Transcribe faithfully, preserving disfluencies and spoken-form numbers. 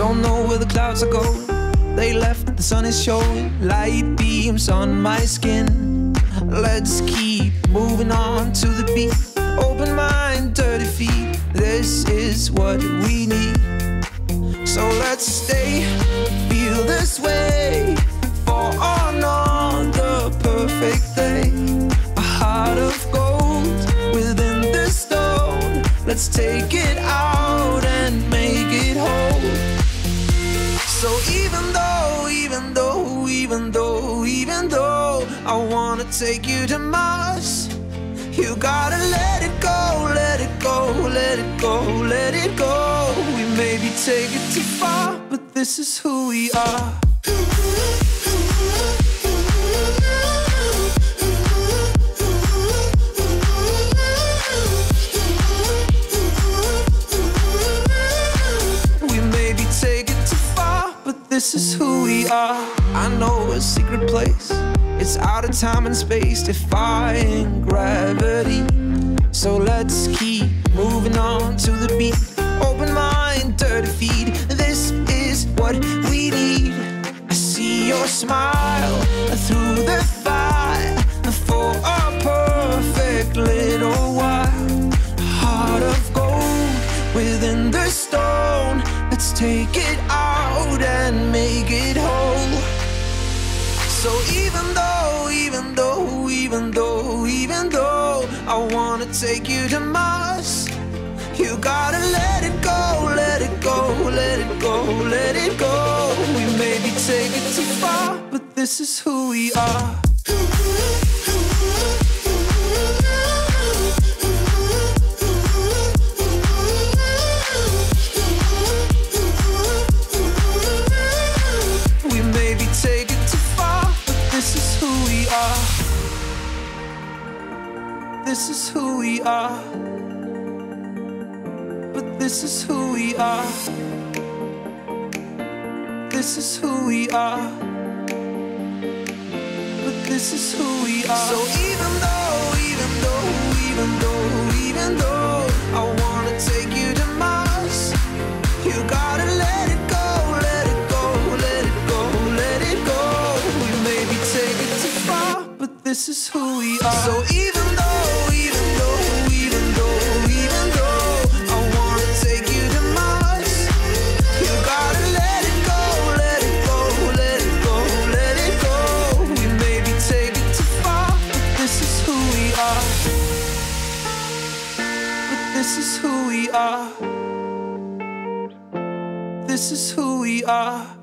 Don't know where the clouds are going. They left, the sun is showing light beams on my skin. Let's keep moving on to the beat. Open mind, dirty feet. This is what we need. So let's stay, feel this way for another perfect day. A heart of gold within this stone. Let's take it out and make it whole. So even though, even though, even though, even though I wanna take you to Mars, you gotta let it go, let it go, let it go, let it go. We maybe take it too far, but this is who we are. We maybe take it too far, but this is who we are. I know a secret place. It's out of time and space, defying gravity. So let's keep moving on to the beat. Open mind, dirty feet. This is what we need. I see your smile through the fire for a perfect little while. Heart of gold within the stone. Let's take it out and make it whole. So even though, even though, even though, even though I wanna take you to Mars, you gotta let it go, let it go, let it go, let it go. We maybe take it too far, but this is who we are. We maybe take it too far, but this is who we are. This is who we are. But this is who we are. This is who we are. But this is who we are. So even though, even though, even though, even though I wanna take you to Mars, you gotta let it go, let it go, let it go, let it go. We maybe take it too far, but this is who we are. So even though, even though, even though, even though I wanna take you to Mars, you gotta let it go, let it go, let it go, let it go. We maybe take it too far, but this is who we are. But this is who we are. This is who we are.